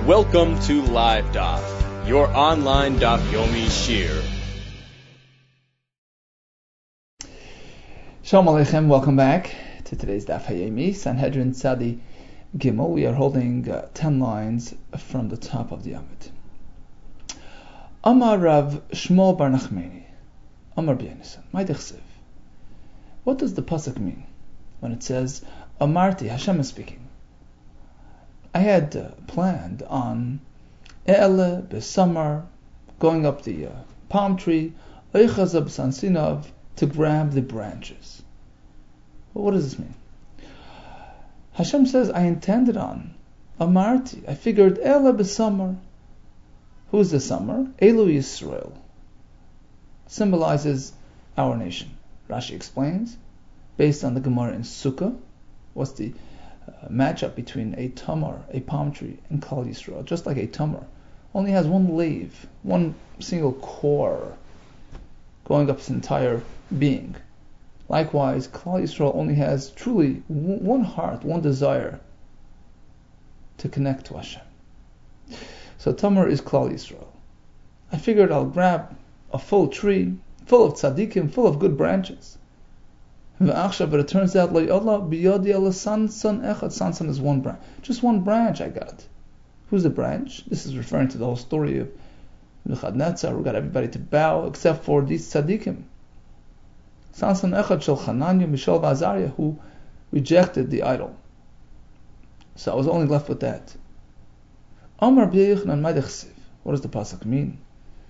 Welcome to Live Daf, your online Daf Yomi Shir. Shalom Aleichem, welcome back to today's Daf Yomi, Sanhedrin Tzadi Gimel. We are holding 10 lines from the top of the Amud. Amar Rav Shmuel Bar Nachmani, Amar B'Yonasan, my dechsev. What does the pasuk mean when it says, Amarti, Hashem is speaking? I had planned on E'ele B'Samar, going up the palm tree, Eichaza B'Sansinov, to grab the branches. Well, what does this mean? Hashem says, I intended on Amarti. I figured E'ele B'Samar. Who's the Samar? Elu Yisrael. Symbolizes our nation. Rashi explains, based on the Gemara in Sukkah, what's the matchup between a tamar, a palm tree, and Klal Yisrael. Just like a tamar only has one lave, one single core going up its entire being. Likewise, Klal Yisrael only has truly one heart, one desire to connect to Hashem. So tamar is Klal Yisrael. I figured I'll grab a full tree, full of tzaddikim, full of good branches. But it turns out, sansan is one branch. Just one branch I got. Who's the branch? This is referring to the whole story of Nebuchadnezzar, who got everybody to bow except for these tzaddikim. Sansan echad shel Chananya, Mishael v'Azariah, who rejected the idol. So I was only left with that. Amar b'Yochanan my dechsev. What does the pasuk mean?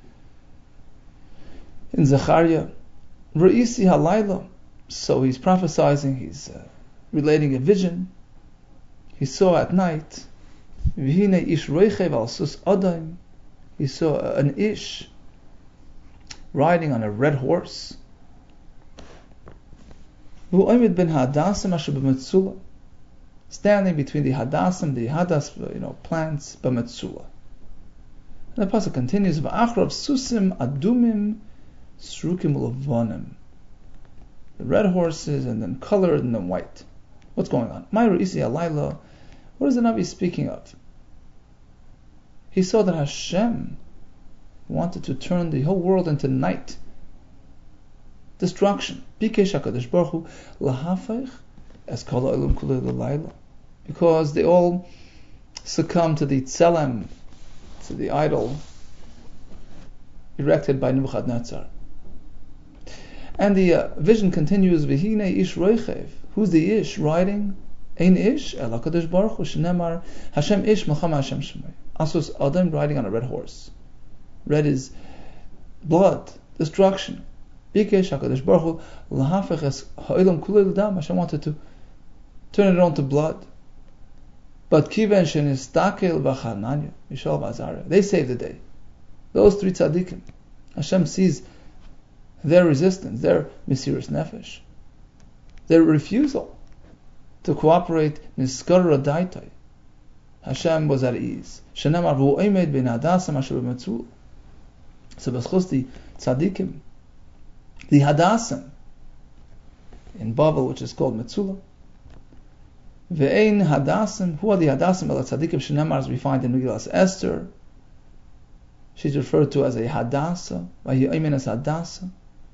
In Zechariah, Re'isi halayla. So he's prophesying, he's relating a vision. He saw at night, V'hine ish roichev al sus adaim. He saw an ish riding on a red horse. V'oimid ben hadasim asher b'metzula, standing between the hadasim, the hadas, plants, b'metzula. And the pasuk continues, V'achrav susim adumim srukim levonim. The red horses, and then colored, and then white. What's going on? Mayru isi alayla. What is the Navi speaking of? He saw that Hashem wanted to turn the whole world into night, destruction. Bikesh HaKadosh Baruch Hu lahafech es kol ha'olam kulei l'layla, because they all succumbed to the tzelem, to the idol erected by Nebuchadnezzar. And the vision continues, V'hine ish roichev. Who's the ish riding? Ein ish, el HaKadosh Baruch Hu, shenemar, Hashem ish, Melchama Hashem Shemay. Asos Adam riding on a red horse. Red is blood, destruction. Bikesh HaKadosh Baruch Hu, lahafech es ha'olam kulei l'dam. Hashem wanted to turn it on to blood. But kiven shenistakel v'chananya, Mishael v'Azariah. They saved the day. Those three tzaddikim. Hashem sees their resistance, their mesirus nefesh, their refusal to cooperate. Niskara daitai. Hashem was at ease. Shenamar v'oimed ben hadasam asher b'metzul. So b'schus the tzaddikim, the hadasam in Babel, which is called Metzula. Ve'ein hadasam. Who are the hadasam? El tzaddikim shenamar, as we find in Megillas Esther. She's referred to as a hadasa. V'yoimen as hadasa.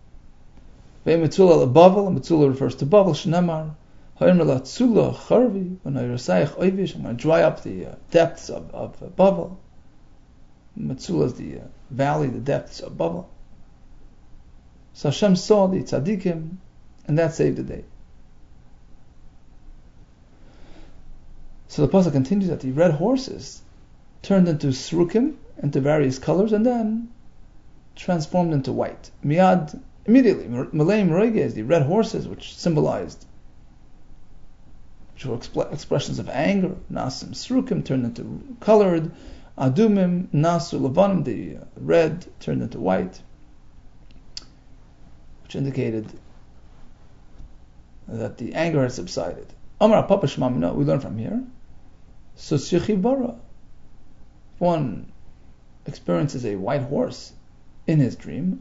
Metzula Bavel, and Metzula refers to Bavel. Shnemar, Ha'imr Latzula Charvi, when I Rasayach Oivish, I'm going to dry up the depths of Bavel. Metzula is the valley, the depths of Bavel. So Hashem saw the tzaddikim, and that saved the day. So the pasuk continues that the red horses turned into srukim, into various colors, and then transformed into white. Miyad, immediately, Maleim Reges, the red horses, which were expressions of anger. Nasim Srukim turned into colored. Adumim, Nasu Lavanim, the red turned into white, which indicated that the anger had subsided. Amar Papa Shmamina, we learn from here. So Bara, one experiences a white horse in his dream,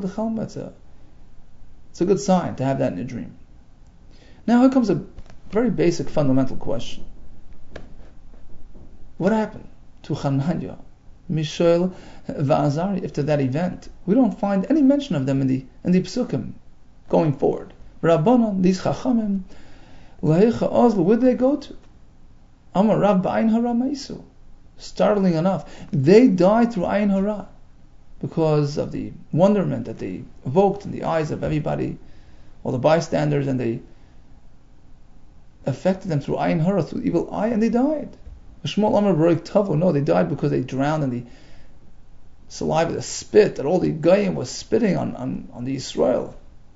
it's a good sign to have that in a dream. Now here comes a very basic fundamental question. What happened? to Hananya, Mishael, Va'azari, after that event. We don't find any mention of them in the Psukim going forward. Rabbanan, these Chachamim, Lahecha Ozl, where did they go to? Amar Rav Ba'ayin Hara Meisu. Startling enough, they died through Ayin Hara because of the wonderment that they evoked in the eyes of everybody, all the bystanders, and they affected them through Ayin Hara, through evil eye, and they died. Shmuel Amar Baruch Tavu, no, they died because they drowned in the saliva, the spit that all the Goyim was spitting on the Israel.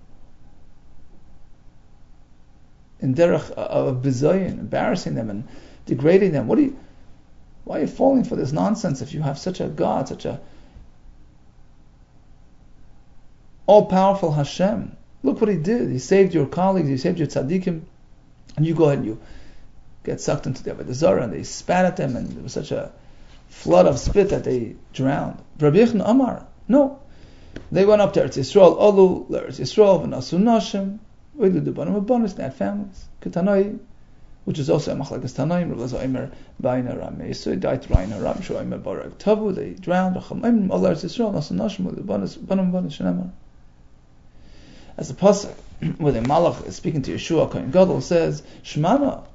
In derech of bizayin, embarrassing them and degrading them. Why are you falling for this nonsense if you have such a God, such a all-powerful Hashem? Look what He did. He saved your colleagues, He saved your tzaddikim, and you go ahead and you get sucked into the Avodah Zarah, and they spat at them, and there was such a flood of spit that they drowned. Rabbi Yechon Amar, no. They went up to Eretz Yisrael, Olu, Eretz Yisrael, V'nasu Nashim, V'yilu Dubanim V'bonis, they had families. Ketanoi, which is also a Machlekes Tanaim, Rav Elazar Omer, Ba'ayin Hara Meisu, they died through Ayin Hara, Shua Omer Baruch Tavu, they drowned, V'chamayim, Ol Eretz Yisrael, Nasu Nashim, V'yilu Dubanim V'bonis, Shenemar. As the pasuk where the Malach is speaking to Yeshua Kohen Gadol says, Shmana,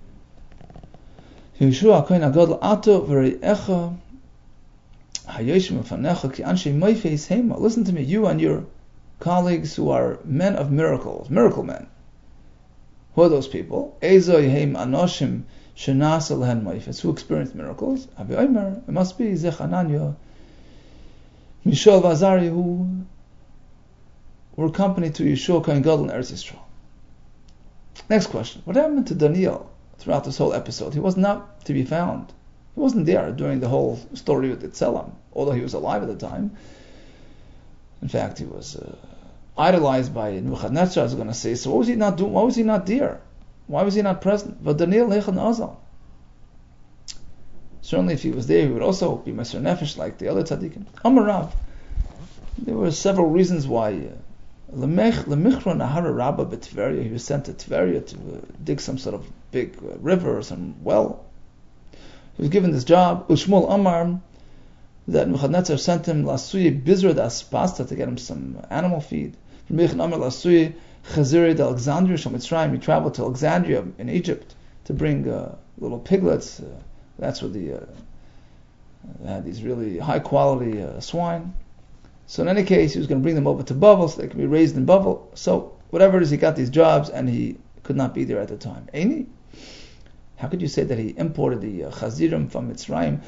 Yeshua Kohen Gadol Ato V'rei'echa Hayoshim V'fanecha Ki Anshe Moifeis Hema. Listen to me, you and your colleagues who are men of miracles, miracle men. Who are those people? Ezo Yehem Anoshim Shenasa Lehen Moifes, who experienced miracles. Avi Omer, it must be Zech Ananya, Mishael Va'azari, who were accompanied to Yeshua Kohen Gadol in Eretz Yisrael. Next question. What happened to Daniel throughout this whole episode? He was not to be found. He wasn't there during the whole story with Tzelem, although he was alive at the time. In fact, he was idolized by Nebuchadnezzar, I was going to say. So what was he not doing? Why was he not there? Why was he not present? But Daniel Lechan Azal. Certainly if he was there, he would also be Messer Nefesh like the other tzaddikim. Amar Rav. There were several reasons why Lemichron Nahara Rabba B'Tveria, he was sent to Tveria to dig some sort of big river or some well. He was given this job. Ushmul Amar, that Nebuchadnezzar sent him Lasuye Bizra das Pasta to get him some animal feed. From Mechon Amar Lasuye Chaziri de Alexandria Shal Mitzrayim, he traveled to Alexandria in Egypt to bring little piglets. That's where they had these really high quality swine. So in any case, he was going to bring them over to Bavel so they could be raised in Bavel. So whatever it is, he got these jobs and he could not be there at the time. Aini? How could you say that he imported the Chazirim from Mitzrayim?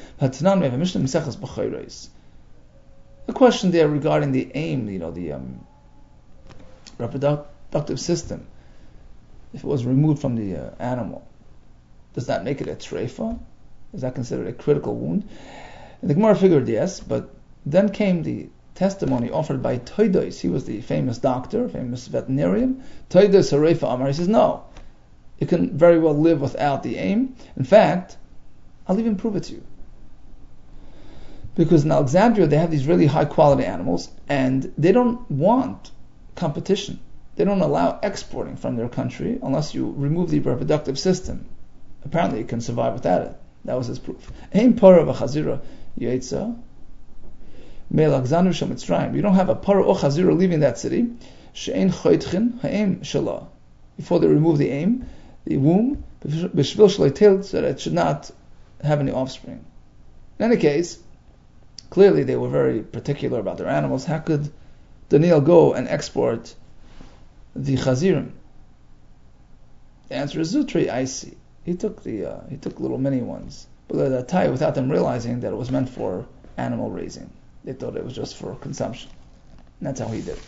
The question there regarding the aim, the reproductive system, if it was removed from the animal, does that make it a treifa? Is that considered a critical wound? And the Gemara figured yes, but then came the testimony offered by Toidos. He was the famous doctor, famous veterinarian. Toidos Harefa Amar. He says, no, you can very well live without the aim. In fact, I'll even prove it to you. Because in Alexandria, they have these really high quality animals, and they don't want competition. They don't allow exporting from their country unless you remove the reproductive system. Apparently, you can survive without it. That was his proof. Aim Parah v'Chazira Yetza. You don't have a parah or chazira leaving that city. She'ein choytchin ha'em shalah. Before they remove the aim, the womb, b'shvil shleitel, so that it should not have any offspring. In any case, clearly they were very particular about their animals. How could Daniel go and export the chazirim? The answer is Zutri, I see. He took little mini ones, but without them realizing that it was meant for animal raising. They thought it was just for consumption. And that's how he did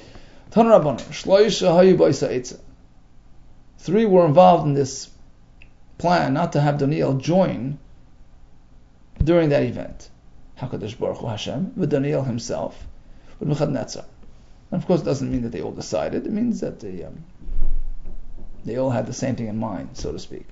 it. 3 were involved in this plan not to have Daniel join during that event. HaKadosh Baruch Hu Hashem, with Daniel himself, with Nebuchadnezzar. And of course it doesn't mean that they all decided. It means that they all had the same thing in mind, so to speak.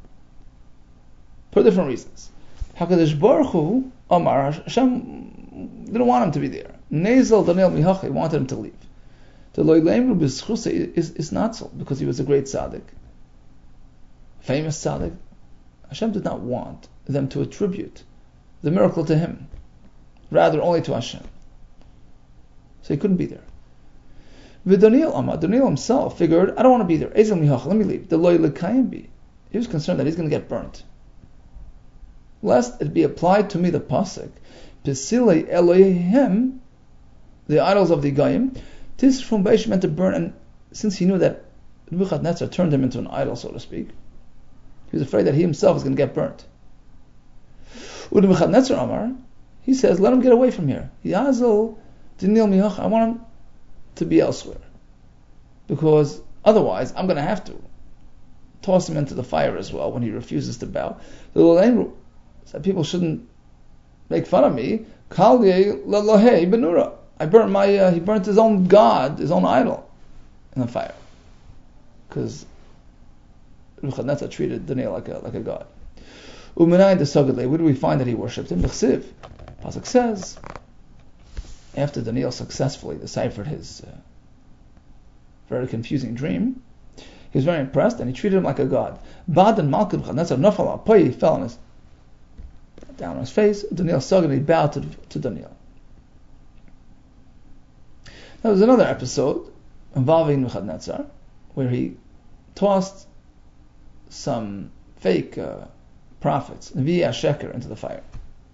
For different reasons. HaKadosh Baruch Hu, Amar, Hashem didn't want him to be there. Nezel Daniel Mihachi wanted him to leave. The Loileimru B'Schuse is not so, because he was a great tzaddik, famous tzaddik. Hashem did not want them to attribute the miracle to him, rather only to Hashem. So he couldn't be there. Daniel himself figured, I don't want to be there. Let me leave. He was concerned that he's going to get burnt. Lest it be applied to me the pasuk, Pesile Elohim, the idols of the Goyim, this from Beish meant to burn, and since he knew that Nebuchadnezzar turned him into an idol, so to speak, he was afraid that he himself was going to get burnt. Nebuchadnezzar Amar, he says, let him get away from here. Yazal Daniel Mihach, I want him to be elsewhere, because otherwise I'm going to have to toss him into the fire as well when he refuses to bow. So people shouldn't make fun of me. I burnt he burnt his own god, his own idol, in the fire, because Nebuchadnezzar treated Daniel like a god. Where do we find that he worshipped him? Pasuk says, after Daniel successfully deciphered his very confusing dream, he was very impressed and he treated him like a god. He fell down on his face. Daniel saw and he bowed to Daniel. There was another episode involving Nebuchadnezzar where he tossed some fake prophets, Nevi Sheker, into the fire.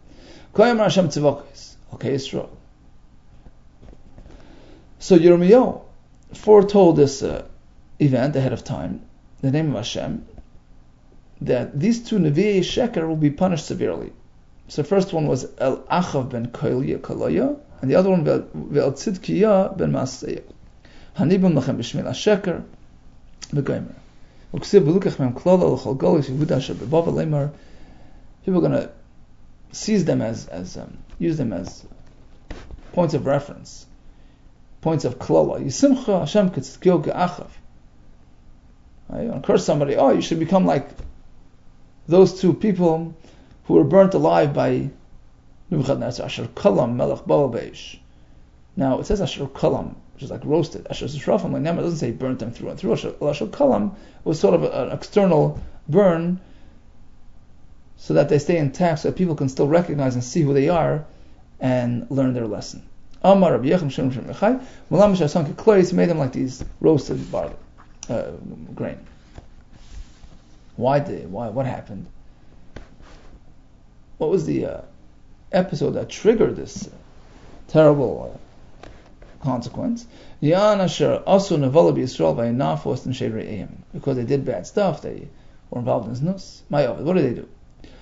So Yirmiyahu foretold this event ahead of time, the name of Hashem, that these two Nevi Sheker will be punished severely. So the first one was El Achav ben Koloya, and the other one Ve'el Tzidkiya ben Maaseiah. Hanibum lachem b'shmil HaSheker b'goymer. Uksiv b'lukach mem klola l'chol golis Yehuda asher b'Bavel lemar. People are going to seize them use them as points of reference, points of klola. Yisimcha Hashem k'tzidkiyo ge'achav. You want to curse somebody, you should become like those two people who were burnt alive by Nebuchadnezzar, Asher Kalam Melech Baal Beish. Now it says Asher Kalam, which is like roasted. Asher Zishrafim, like Nema, doesn't say burnt them through and through. Asher Kalam was sort of an external burn, so that they stay intact, so that people can still recognize and see who they are and learn their lesson. Amar Rabbi Yechim Shem Shem Echai, Mulam Shasanke Klois, made them like these roasted barley, grain. What happened? What was the episode that triggered this terrible consequence? Because they did bad stuff, they were involved in znus. What did they do?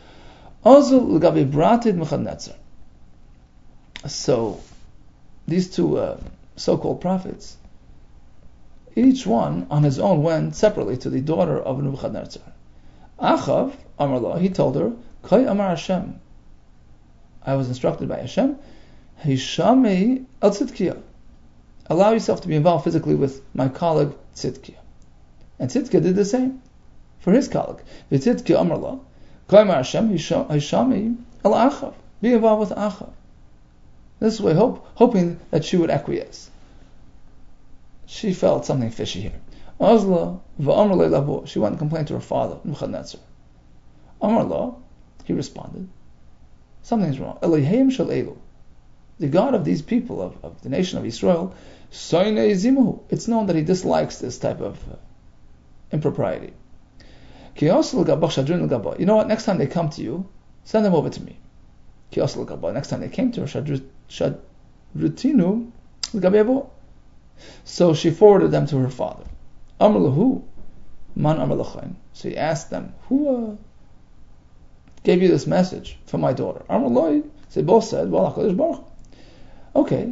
So these two so-called prophets, each one on his own went separately to the daughter of Nebuchadnezzar. Achav, Amarlah, he told her, Kay Amar Hashem, I was instructed by Hashem, Hishamei al Tzidkiya, allow yourself to be involved physically with my colleague Tzidkiya. And Tzidkiya did the same for his colleague. V'Tzidkiya Amarlah, Kay Amar Hashem, Hishamei al Achav, be involved with Achav. This way, hoping that she would acquiesce. She felt something fishy here. Azla v'Amar le'labo, she went and complained to her father, Nebuchadnezzar. Amarlah, he responded, something's wrong. Elohim shel Elu, the God of these people, of the nation of Israel, Soinei Zimuhu, it's known that he dislikes this type of impropriety. You know what, next time they come to you, send them over to me. Next time they came to her, Shadrutinu l'gabevo. So she forwarded them to her father. Amar lahu, man amar lachain. So he asked them, who gave you this message for my daughter? Amar loi. They both said, well, HaKadosh Baruch Hu. Okay.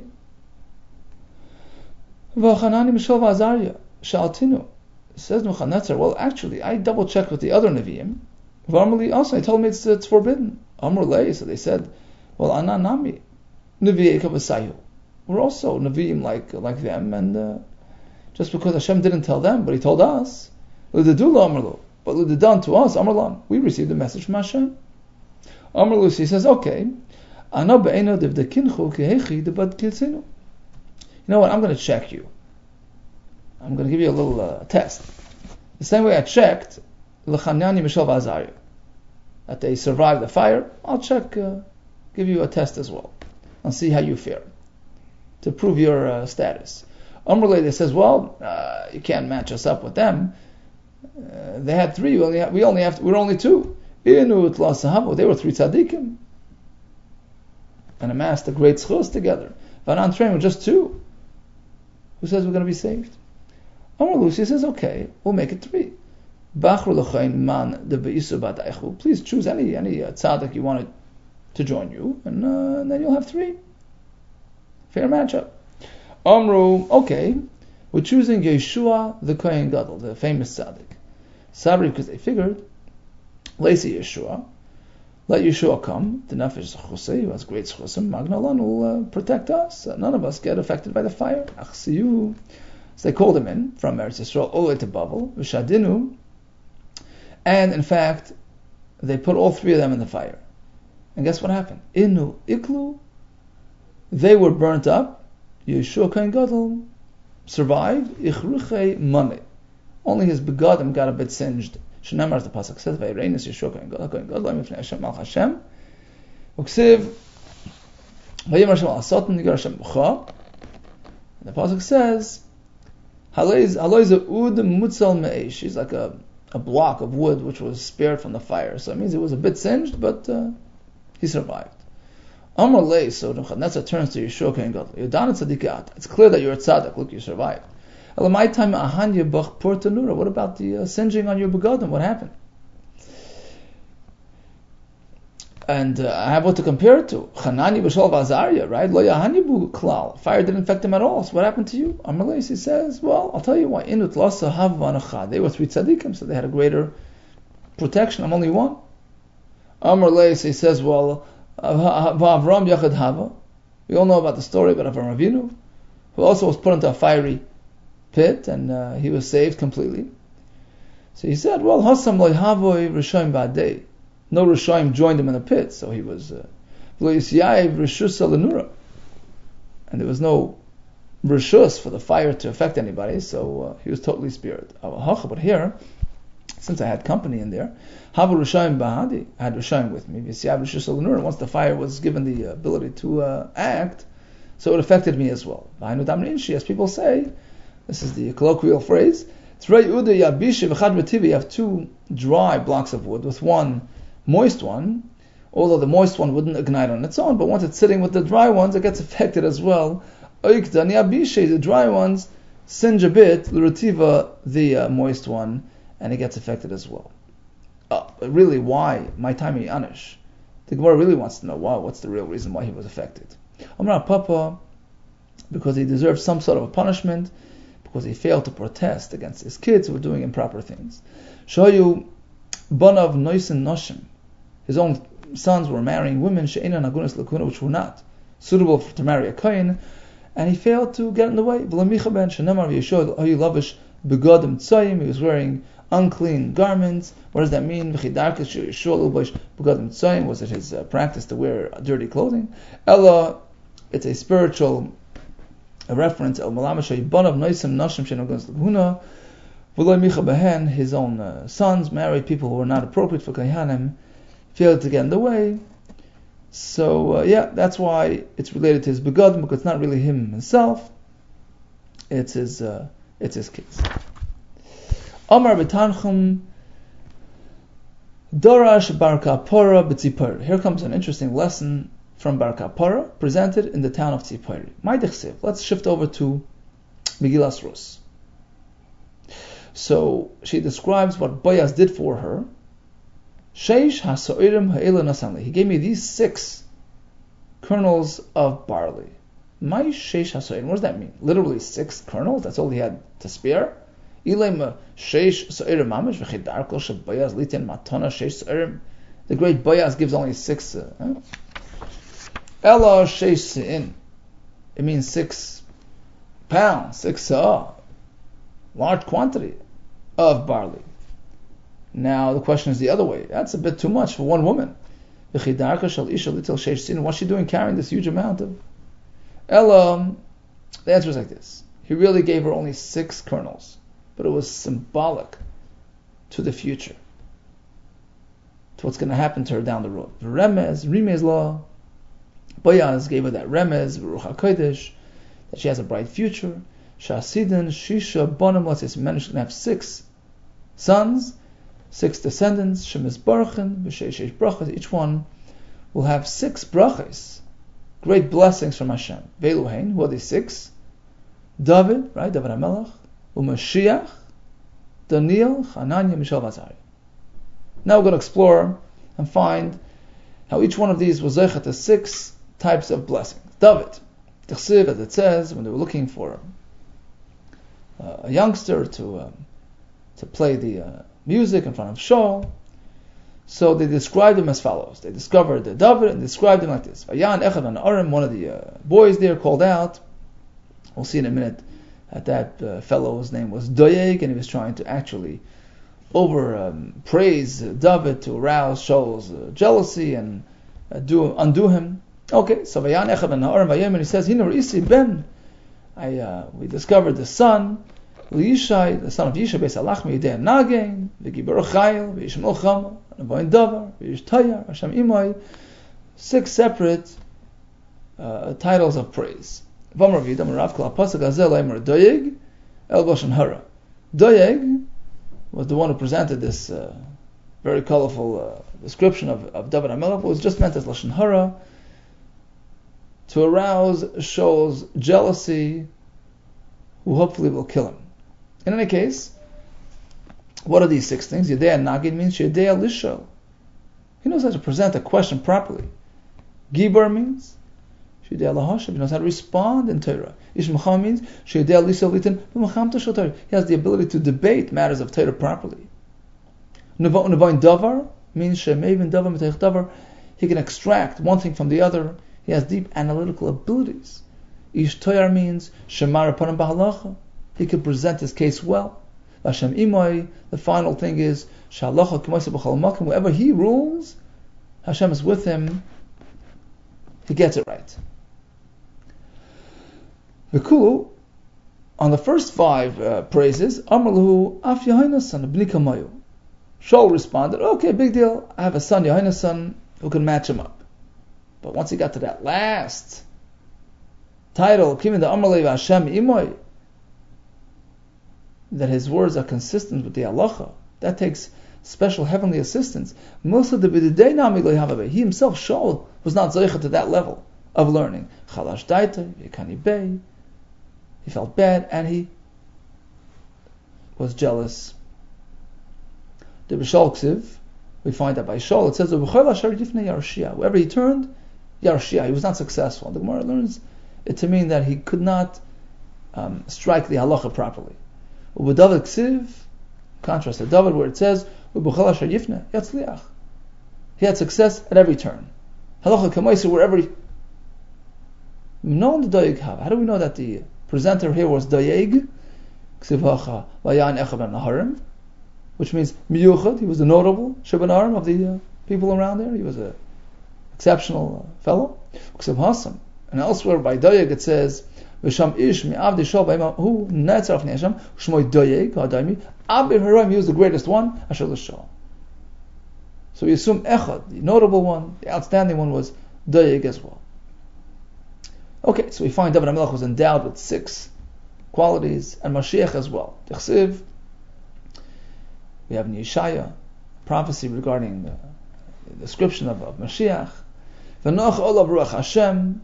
V'chanani mishal v'azarya shaltinu. Says Nebuchadnezzar, well, actually, I double checked with the other Nevi'im. V'amrli also, I told me it's forbidden. Amar lei. So they said, well, ananami Nevi'ei kavasayu. We're also Nevi'im like them, and just because Hashem didn't tell them, but He told us, but done to us, Amarlam, we received the message from Hashem. Amarlu, he says, okay, you know what, I'm going to check you. I'm going to give you a little test. The same way I checked L'chanyani Mishav Azariah, that they survived the fire, I'll check give you a test as well, and see how you fare, to prove your status. Amrulay says, well, you can't match us up with them. They had three, we're only two. They were three tzaddikim, and amassed a great schus together. Vanan Trein were just two. Who says we're going to be saved? Amr Lucy says, okay, we'll make it three. Please choose any tzaddik you wanted to join you, and then you'll have three. Fair matchup. Amru, okay, we're choosing Yeshua the Kohen Gadol, the famous tzaddik. Sabri, because they figured, Lacy Yeshua, let Yeshua come, the Nefesh Chusay, who has great chusim, Magnalan will protect us. None of us get affected by the fire. Achsiyu. So they called him in from Eretz Yisrael all the way to Babel, V'shadinu, and in fact, they put all three of them in the fire. And guess what happened? Inu Iklu, they were burnt up. Yeshua Kohen Gadol survived. Ichruchei Mane. Only his begadim got a bit singed. Shnamar, the pasuk says, "Vayreinis Yeshua Kohen Gadol Mifnei Hashem Malch Hashem." Uksiv Vayim Hashem Al Satan Yigar Hashem B'cha. The pasuk says, "Haloiz Ud Mutzal Me'esh." He's like a block of wood which was spared from the fire. So it means it was a bit singed, but he survived. Amar Lei, so Nebuchadnezzar turns to Yeshua Kohen Gadol. Yodan Tzadikat. It's clear that you're a tzaddik. Look, you survived. What about the singeing on your begadim? What happened? And I have what to compare it to. Chanani b'shol v'azariah, right? Lo yahanyibu klal. Fire didn't affect them at all. So what happened to you? Amar he says, well, I'll tell you why. Inut lasa hav v'anachad. They were three tzaddikim, so they had a greater protection. I'm only one. Amar he says, well, v'avram yachad hava. We all know about the story about Avram Avinu, who also was put into a fiery pit, and he was saved completely. So he said, well, Hasam loy havoy Rishoim ba'adei. No Rishoim joined him in the pit, so he was lo yisyayev Rishusa lenura. And there was no Rishus for the fire to affect anybody, so he was totally spared. But here, since I had company in there, Havu Rishoim ba'adi, I had Rishoim with me, yisyayev Rishusa lenura. Once the fire was given the ability to act, so it affected me as well. As people say, this is the colloquial phrase. You have two dry blocks of wood with one moist one, although the moist one wouldn't ignite on its own, but once it's sitting with the dry ones, it gets affected as well. The dry ones singe a bit, the moist one, and it gets affected as well. But really, why? My time Anish. The Gemara really wants to know what's the real reason why he was affected. Amar Papa, because he deserved some sort of a punishment, because he failed to protest against his kids who were doing improper things. Shoyu Banav Noisin Noshim. His own sons were marrying women, She'ina Nagunas Lakuna, which were not suitable to marry a Kohen, and he failed to get in the way. He was wearing unclean garments. What does that mean? Was it his practice to wear dirty clothing? Ella, it's a spiritual reference. His own sons married people who were not appropriate for Kohanim, failed to get in the way. So that's why it's related to his begadim, because it's not really him himself. It's his kids. Amar b'tanchum Dorash Bar Kapora b'Tzipori. Here comes an interesting lesson from Bar Kapora, presented in the town of Tzipori. Let's shift over to Megillas Rus. So she describes what Boaz did for her. Sheish hasoirim ha'ela nasamli. He gave me these 6 kernels of barley. My sheish hasoirim. What does that mean? Literally 6 kernels? That's all he had to spare? The great Boaz gives only 6. Ella sheish se'in. It means 6 pounds, 6 large quantity of barley. Now the question is the other way. That's a bit too much for one woman. What's she doing carrying this huge amount of? Ella, the answer is like this. He really gave her only 6 kernels, but it was symbolic to the future, to what's going to happen to her down the road. Remez law, Boaz gave her that remez, Ruach HaKodesh, that she has a bright future. Shasidin, Shisha, Bonam, let's say managed to have 6 sons, 6 descendants, Shemis Baruchin, B'Sheish Brachas, each one will have 6 brachas, great blessings from Hashem. Ve'eluhein, who are these 6? David, right, David HaMelech, Umashiach, Daniel, Hananiah, Mishael, Azariah. Now we're going to explore and find how each one of these was zeichet to 6 types of blessings. David, T'chsiv, as it says, when they were looking for a youngster to play the music in front of Shaul, so they described him as follows. They discovered David and described him like this. Vayan Echad an Arim, one of the boys there called out. We'll see in a minute that fellow's name was Doeg, and he was trying to actually praise David to arouse Shaul's jealousy and undo him. Okay, so Vayan Echad an Arim Vayem, he says, Hina Isi ben, we discovered the son, Yishai, the son of Yishai, Beis Alachmi, Yidei Nagain, V'Gibor Chayil, V'Yish Melchama, V'Avoin Davar, V'Yish Tayar, Hashem Imai, 6 separate titles of praise. V'Amar V'Yidam Rav Kol HaPasuk Hazel Eimer Doeg, El Bashan Hara. Doeg was the one who presented this very colorful description of David HaMelech, but was just meant as Lashon Hara, to arouse Shaul's jealousy, who hopefully will kill him. In any case, what are these 6 things? Yedei Nagid means Yedei Lishol. He knows how to present a question properly. Gibor means Yedei Lahashav. He knows how to respond in Torah. Ish Macham means Yedei Lisol Litin B'Macham Toshel Torah. He has the ability to debate matters of Torah properly. Nevain Davar means Shemevin Davar Mitech Davar. He can extract one thing from the other. He has deep analytical abilities. Ish Toyar means Shemar Param Bahalacha. He can present his case well. Hashem Imai, the final thing is Shalacha K'moisa B'chol Makom. Wherever he rules, Hashem is with him. He gets it right. V'kulu, on the first 5 praises, Amar Lahu Af Yehonas son B'ni Kamayu. Shaul responded, okay, big deal. I have a son, Yehonas son, who can match him up. But once he got to that last title, Kimin the Amar Lev Hashem Imai, that his words are consistent with the halacha, that takes special heavenly assistance. He himself, Shaul, was not zeichet to that level of learning. Chalash daita, Yekani Bey. He felt bad and he was jealous. The B'Shal Ksiv, we find that by Shaul, it says, wherever he turned, Yarshia, he was not successful. The Gemara learns it to mean that he could not strike the halacha properly. With David Ksiv, contrast to David, where it says, he had success at every turn. Halacha Kamaisa, wherever he... How do we know that the presenter here was Doeg? Ksiv Vayan Echad ben Naharim, which means Miyuchad, he was the notable Shebanarim of the people around there. He was an exceptional fellow. Ksiv Hasam. And elsewhere by Doeg it says, V'sham ish mi'avdi shol b'imam hu netzaraf ne'asham shmoi Doeg ha'daimi abir haroim, he was the greatest one, Asher l'shol. So we assume Echad, the notable one, the outstanding one, was Doeg as well. Okay, so we find David HaMelech was endowed with 6 qualities, and Mashiach as well. T'chsiv, we have in Yeshaya, prophecy regarding the description of Mashiach. V'noch olav ruach Hashem,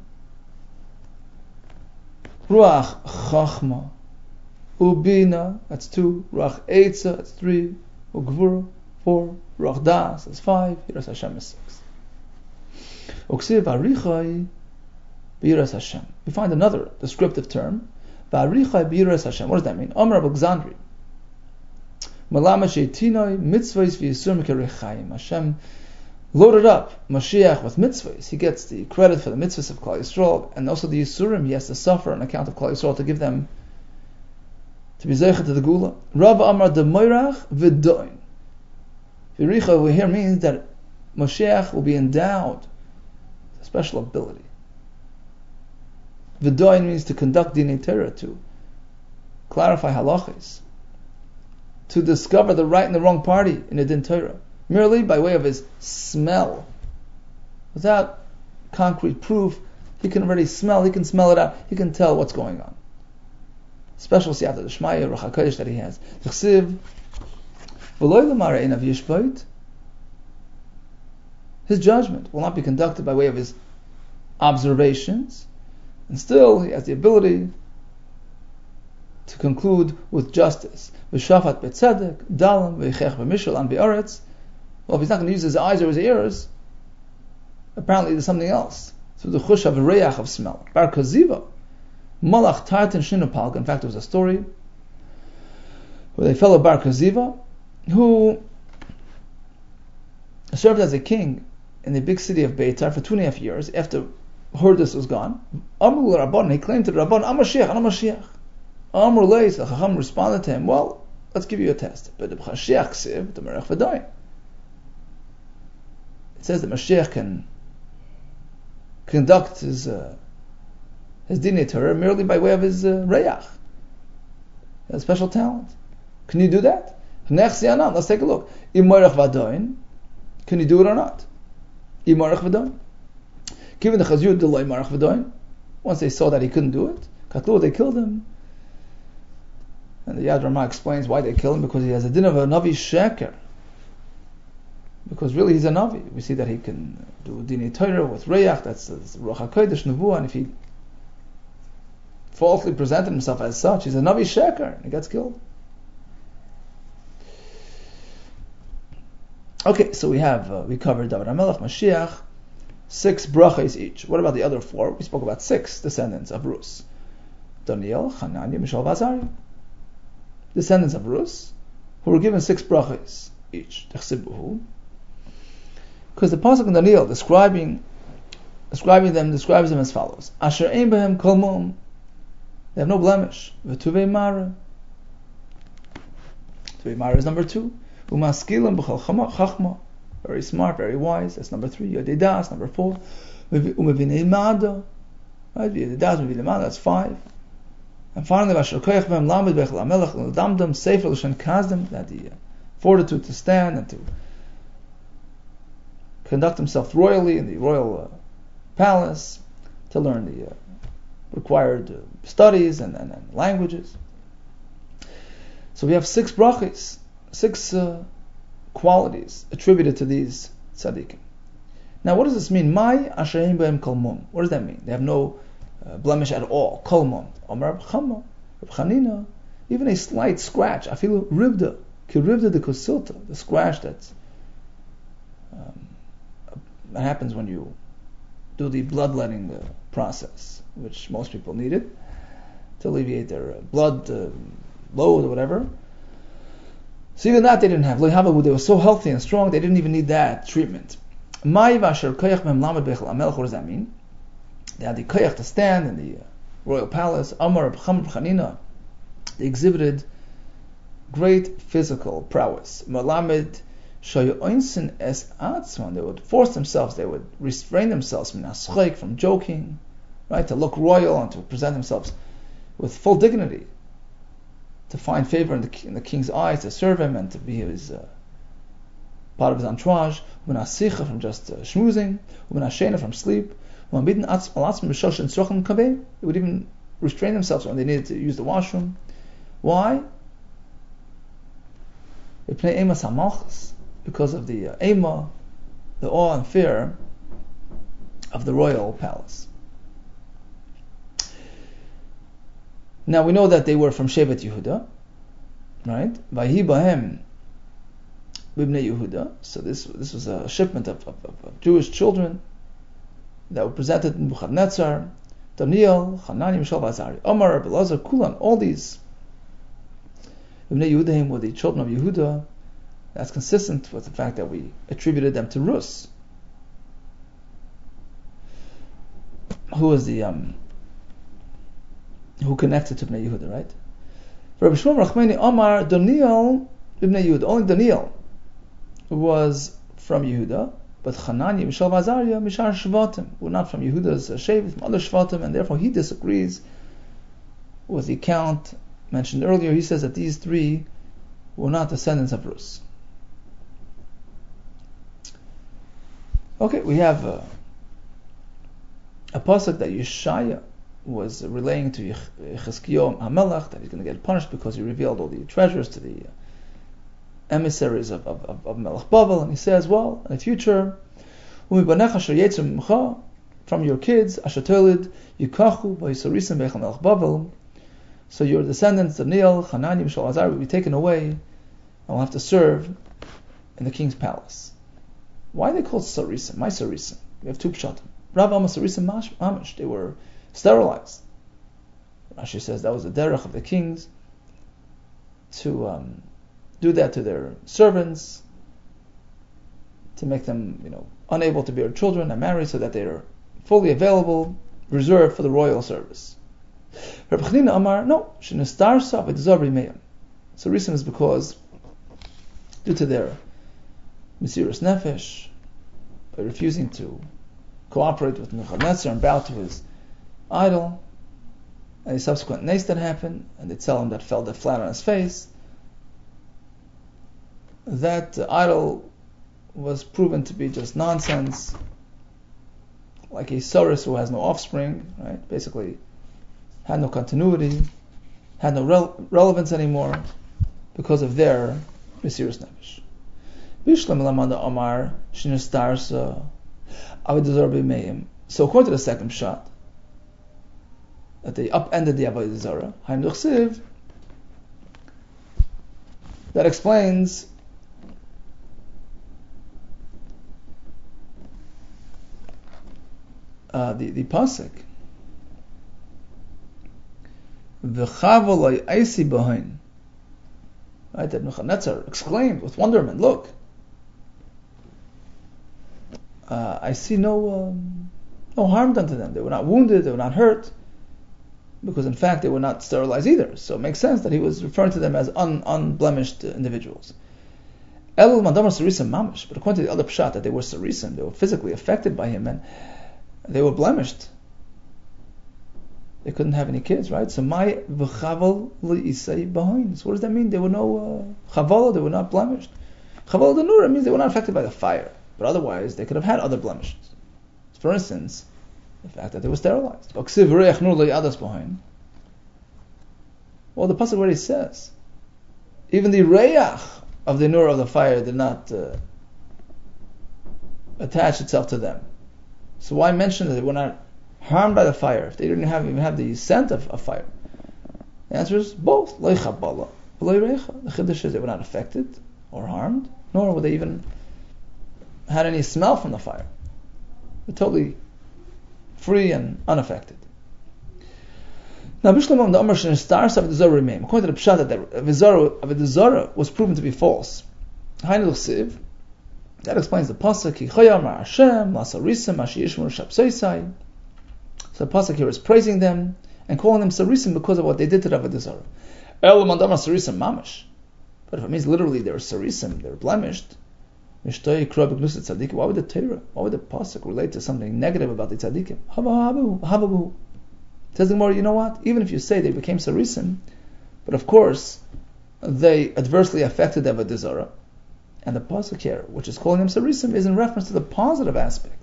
ruach chachma, ubina, that's 2, ruach eitza, that's 3, ugvura, 4, ruach das, that's 5, yiras Hashem is 6. Uksiv arichai b'yiras Hashem. We find another descriptive term, v'arichai b'yiras Hashem. What does that mean? Omer Alexandri. Malama sheitinoi mitzvahs v'yisur mekerichayim. Hashem loaded up Mashiach with mitzvahs. He gets the credit for the mitzvahs of Klal Yisrael, and also the Yisurim he has to suffer on account of Klal Yisrael to give them, to be zeichet to the Gula. Rav Amar de Moirach v'doin. V'richa over here means that Mashiach will be endowed with a special ability. V'doin means to conduct dinei Torah, to clarify halachas, to discover the right and the wrong party in a din Torah, merely by way of his smell, without concrete proof he can already smell, he can smell it out, he can tell what's going on. Special siyata, the Shmaya, Ruach HaKodesh that he has. T'chsiv, v'loy l'mar einav yishpoit, his judgment will not be conducted by way of his observations, and still he has the ability to conclude with justice. V'shafat betzedek, dalam, v'yichech b'mishal, an be'aretz. Well, if he's not going to use his eyes or his ears, apparently there's something else. Through the chush of reyach of smell. Bar Koziva, malach tartan shinupalga. In fact, there was a story where a fellow Bar Koziva who served as a king in the big city of Beitar for 2.5 years after Hordus was gone. Amrul Rabban, he claimed to the Rabban, I'm a Mashiach. Amr Leis, the Chacham responded to him, well, let's give you a test. But the Mashiach ksiv, the Merech V'doin. It says that Mashiach can conduct his Dinei Torah merely by way of his Reyach. He has special talent. Can you do that? Let's take a look. Imarach V'doin, can you do it or not? Imarach V'doin. Given the Chaziyut Delay Marach V'doin, once they saw that he couldn't do it, Katlu, they killed him. And the Yad Ramah explains why they killed him, because he has a din of a Navi Sheker. Because really he's a Navi. We see that he can do Dinei Torah with Reyach, that's Ruach HaKodesh Nevuah, and if he falsely presented himself as such, he's a Navi Sheker, and he gets killed. Okay, so we covered David HaMelech, Mashiach, 6 brachas each. What about the other 4? We spoke about 6 descendants of Rus. Daniel, Hananiah, Mishael, Azariah. Descendants of Rus, who were given 6 brachas each. Because the pasuk in Daniel describing them describes them as follows: Asher ein behem kol mum, they have no blemish. V'tuvei mara. Tuvei mara is number 2. Umaskilim b'chol chachma, very smart, very wise. That's number 3. Yodei das, number 4. Umevinei mada, right? Yodei das, umevinei mada, that's 5. And finally, Vasher koyach behem lamed bechel amelech l'damdam sefer l'shen kazdem, that the fortitude to stand and to conduct himself royally in the royal palace, to learn the required studies and languages. So we have 6 brachas, 6 qualities attributed to these tzaddikim. Now, what does this mean? Mai asherim behem kol mum. What does that mean? They have no blemish at all. Kol mum. Amar Reb Chama, Reb Chanina, even a slight scratch. Afilu rivda, ki rivda de kosilta, the scratch that happens when you do the bloodletting process, which most people needed to alleviate their blood load or whatever. So even that they didn't have. They were so healthy and strong, they didn't even need that treatment. What does that mean? They had the koyach to stand in the royal palace. Amar Reb Chanina, they exhibited great physical prowess. Malamed shayoinsin es atzman, they would force themselves, they would restrain themselves from joking, right, to look royal and to present themselves with full dignity, to find favor in the king's eyes, to serve him and to be his part of his entourage. From just schmoozing, from sleep. They would even restrain themselves when they needed to use the washroom. Why? Because of the ema, the awe and fear of the royal palace. Now we know that they were from Shevet Yehuda, right? Vahi bahem b'bnei Yehuda. So this was a shipment of Jewish children that were presented in Nebuchadnezzar, Daniel, Hanani, Mishael, Azariah, Omar, Belazar, Kulan. All these b'nei Yehuda were the children of Yehuda. That's consistent with the fact that we attributed them to Rus, who was the who connected to Bnei Yehuda, right? Rabbi Shmuel Rachmani Omar Daniel Ibn Yehuda. Only Daniel was from Yehuda, but Hanani, Mishael, Azariah, Mishar Shvatim were not from Yehuda's Shevet, from other Shvatim, and therefore he disagrees with the account mentioned earlier. He says that these 3 were not descendants of Rus. Okay, we have a pasuk that Yeshaya was relaying to Chizkiyahu HaMelech, that he's going to get punished because he revealed all the treasures to the emissaries of Melech Bavel, and he says, well, in the future, from your kids, so your descendants, Daniel, Hanani, Mishael, Azar, will be taken away and will have to serve in the king's palace. Why are they called Sarisim? My Sarisim. We have two pshatim. Rav Amma Sarisim Mamish. They were sterilized. Rashi says that was the derech of the kings to do that to their servants, to make them, unable to bear children and marry, so that they are fully available, reserved for the royal service. Reb Chanina Amar, no, shenestarsa v'tzar b'meim. Sarisim is because, due to their Mesiras Nefesh, by refusing to cooperate with Nebuchadnezzar and bow to his idol, and the subsequent nace that happened, and the tzelem that fell flat on his face, that idol was proven to be just nonsense, like a Saurus who has no offspring, right? Basically, had no continuity, had no relevance anymore, because of their Mesiras Nefesh. So according to the second shot, that they upended the Avodah Zarah, Haim Duchsiv, that explains the pasuk. V'chavoloi eisi b'hoin. Right, that Nebuchadnezzar exclaimed with wonderment, look, I see no harm done to them. They were not wounded, they were not hurt, because in fact they were not sterilized either. So it makes sense that he was referring to them as unblemished individuals. Elul Mandamar Sarisim Mamish, but according to the other pshat, that they were Sarisim, they were physically affected by him and they were blemished. They couldn't have any kids, right? So my v'chaval li'isei b'hoin. So what does that mean? They were no chavala, they were not blemished. Chavala denura means they were not affected by the fire, but otherwise they could have had other blemishes. For instance, the fact that they were sterilized. Well, the pasuk already says, even the reyach of the nur of the fire did not attach itself to them. So why mention that they were not harmed by the fire if they didn't even have the scent of fire? The answer is both. The chiddush is they were not affected or harmed, nor were they even had any smell from the fire. They're totally free and unaffected. Now, Bishlam the Amar Shin stars of the Zorah remain. According to the Pshat, that the Zorah was proven to be false. That explains the pasuk. So the pasuk here is praising them and calling them Sarisim because of what they did to the Avodah Zarah. But if it means literally they're Sarisim, they're blemished, why would the Torah, why would the pasuk relate to something negative about the tzaddikim? Says the Gemara, you know what? Even if you say they became Sarisim, but of course they adversely affected the Avodah Zarah, and the pasuk here, which is calling them Sarisim, is in reference to the positive aspect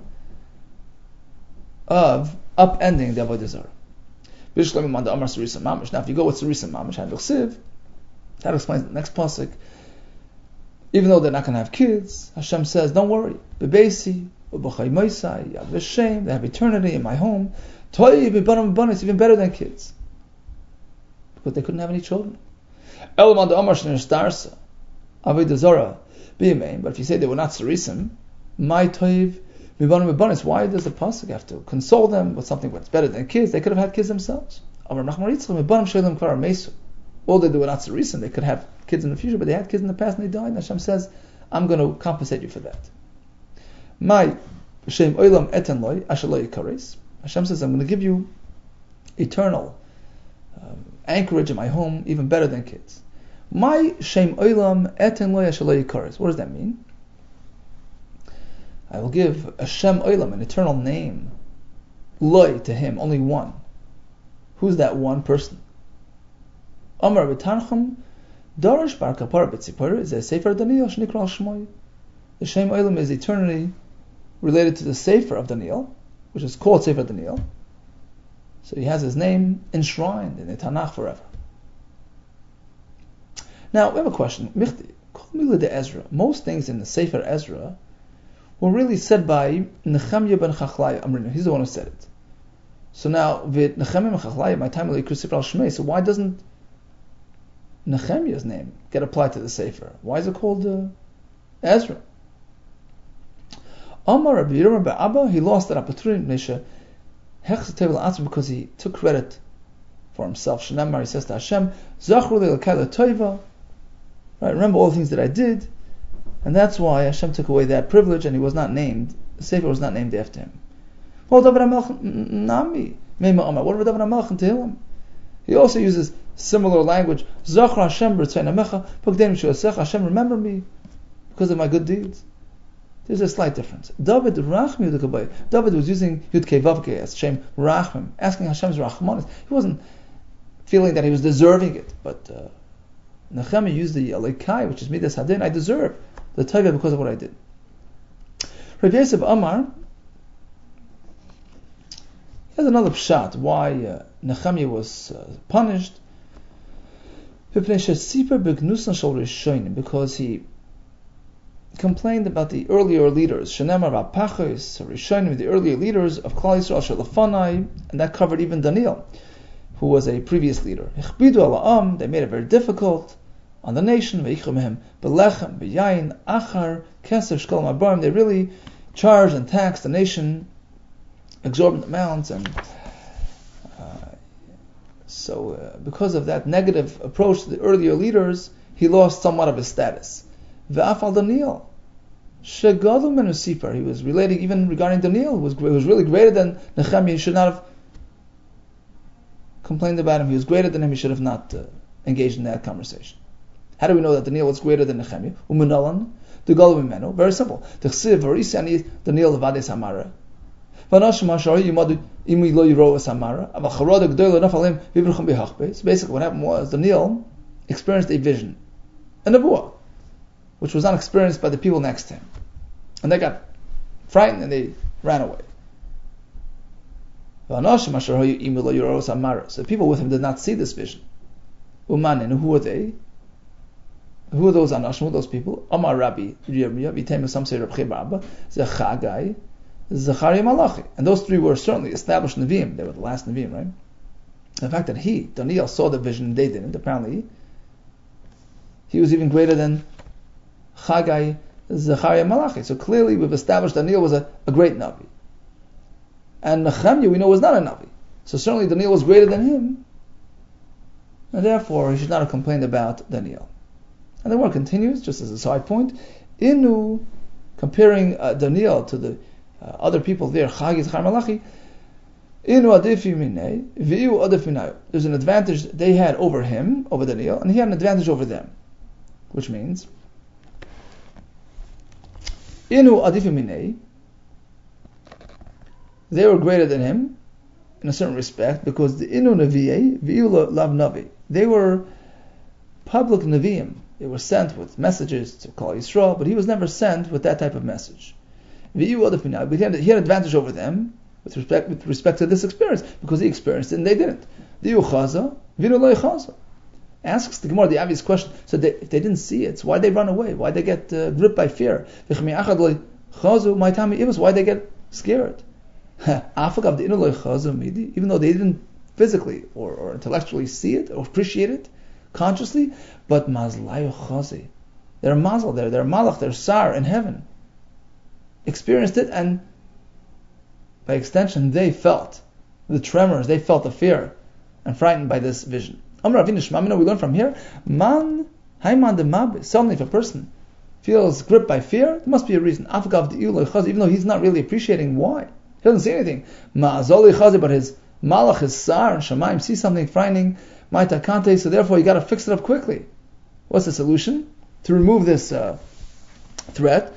of upending the Avodah Zarah. Now, if you go with Sarisim Mamish, that explains the next pasuk. Even though they're not going to have kids, Hashem says, don't worry. Bebeisi, ubachaymoisai, you have v'shem, they have eternity in my home. It's even better than kids. Because they couldn't have any children. But if you say they were not Sarisim, my toiv, why does the pasuk have to console them with something that's better than kids? They could have had kids themselves. Although they were not Sarisim, they could have kids in the future, but they had kids in the past and they died. And Hashem says, I'm going to compensate you for that. Hashem says, I'm going to give you eternal anchorage in my home, even better than kids. What does that mean? I will give a Shem Olam, an eternal name, loy, to him, only one. Who's that one person? Amar b'Tanchum Darash bar Kapara b'Tzipora is a Sefer Daniel shnikra al Shmoy. The Shem Olam is eternity related to the Sefer of Daniel, which is called Sefer Daniel. So he has his name enshrined in the Tanakh forever. Now, we have a question. Most things in the Sefer Ezra were really said by Nehemiah ben Chachlaya Amrinu. He's the one who said it. So now, with Nehemiah ben Chachlaya, my time will Sefer al-Shmei, so why doesn't Nehemiah's name get applied to the Sefer? Why is it called Ezra? Amar Rabbi Yirmiyah Abba, he lost that opportunity because he took credit for himself. Shenamar, he says to Hashem, Zachru le'elkai le'toiva. Right, remember all the things that I did, and that's why Hashem took away that privilege, and he was not named. The Sefer was not named after him. Well, David HaMelech Nami, Meima Amar. What about David HaMelech and Tehillim? He also uses similar language. Zachra Hashem b'tzei namecha, pagdeim she'asecha. Hashem, remember me because of my good deeds. There's a slight difference. David Rachmi Yudkabay. David was using Yudkei Vavkei as Shem Rachmim, asking Hashem's Rachmanis. He wasn't feeling that he was deserving it, but Nehemiah used the Alekai, which is Midas Hadin. I deserve the Taiva because of what I did. Rabbi Yosef Amar has another pshat why Nehemiah was punished. Because he complained about the earlier leaders, Shenemar V'Apachos, Rishonim, the earlier leaders of Klal Yisrael Shalafanai, and that covered even Daniel, who was a previous leader. Ichbidu ala'am, they made it very difficult on the nation. Veichumhem belechem beyayin achar keser shkol mabarim. They really charged and taxed the nation exorbitant amounts, and so because of that negative approach to the earlier leaders, he lost somewhat of his status. Ve'afal Daniel, shegadu menu sipar. He was relating even regarding Daniel, who was really greater than Nehemiah. He should not have complained about him. He was greater than him. He should have not engaged in that conversation. How do we know that Daniel was greater than Nehemiah? Umenalan, the galu mimenu. Very simple. T'chsiv v'risani Daniel levade samara. V'nashim hashari yimadu imi lo yiro samara. Aval charod g'doy lenafalim v'ibruchim b'hachbe. So basically, what happened was Daniel experienced a vision, a nevuah, which was not experienced by the people next to him, and they got frightened and they ran away. So the people with him did not see this vision. Umanin, who were they? Who are those Anashim? Who are those people? Amar Rabbi Yirmiyah, some say Rabbi Abba, Zechagai, Zechariah Malachi. And those three were certainly established Nevi'im. They were the last Nevi'im, right? The fact that Daniel, saw the vision and they didn't, apparently, he was even greater than Chagai, Zechariah Malachi. So clearly we've established Daniel was a great Navi. And Nehemiah, we know, was not a Navi. So certainly Daniel was greater than him, and therefore he should not have complained about Daniel. And the word continues, just as a side point, Inu, comparing Daniel to the other people there, Chagi, Zechariah Malachi, Inu adifi minei, v'iu adif minayu. There's an advantage they had over him, over Daniel, and he had an advantage over them. Which means, Inu adifi minei, they were greater than him in a certain respect because the Inu Nevi'eh, V'iu Lav Navi. They were public Nevi'im. They were sent with messages to Klal Yisrael, but he was never sent with that type of message. V'iu Adif Minai. But he had an advantage over them with respect to this experience because he experienced it and they didn't. V'iu Chaza, V'iu Lo Chaza. Asks the Gemara the obvious question. So if they didn't see it, so why'd they run away? Why'd they get gripped by fear? Why'd they get scared? Even though they didn't physically or intellectually see it or appreciate it consciously, but mazlayu chazi, they're mazal, they're malach, they're sar in heaven, experienced it, and by extension they felt the tremors, they felt the fear and frightened by this vision. We learn from here, suddenly if a person feels gripped by fear, there must be a reason, even though he's not really appreciating why. He doesn't see anything. But his malach, his sar, and shamayim see something frightening, so therefore you got to fix it up quickly. What's the solution? To remove this threat,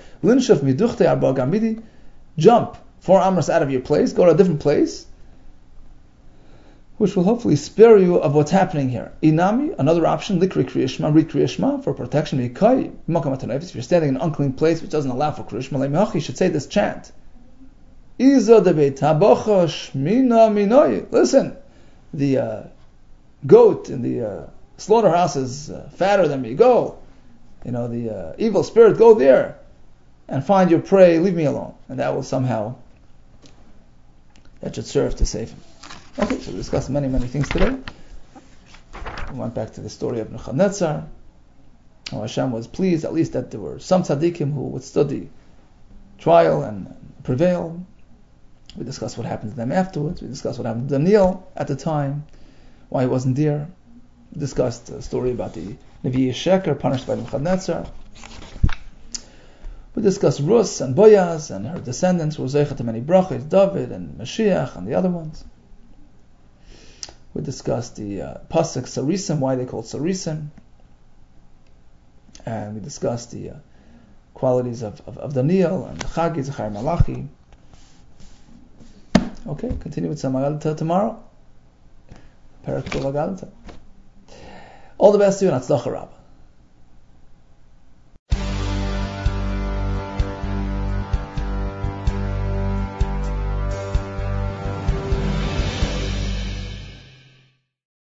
jump 4 amos out of your place, go to a different place, which will hopefully spare you of what's happening here. Inami, another option, likri kriyishma, read kriyishma for protection. If you're standing in an unclean place which doesn't allow for kriyishma, you should say this chant. Iza de beit habacha shmina minoi. Listen, the goat in the slaughterhouse is fatter than me. Go. The evil spirit, go there and find your prey. Leave me alone. And that will somehow, that should serve to save him. Okay, so we discussed many, many things today. We went back to the story of Nebuchadnezzar. How Hashem was pleased, at least that there were some tzaddikim who would study trial and prevail. We discussed what happened to them afterwards. We discussed what happened to Daniel at the time, why he wasn't there. We discussed the story about the Nevi Sheker punished by Nebuchadnezzar. We discussed Rus and Boaz and her descendants who were zeichet to many brachos, David and Mashiach and the other ones. We discussed the pasuk Sarisim, why they called Sarisim. And we discussed the qualities of Daniel and Chagi, Zechariah, Malachi. Okay, continue with some Agalta tomorrow. Parak Agalta. All the best to you and Atzlacha Rabbah.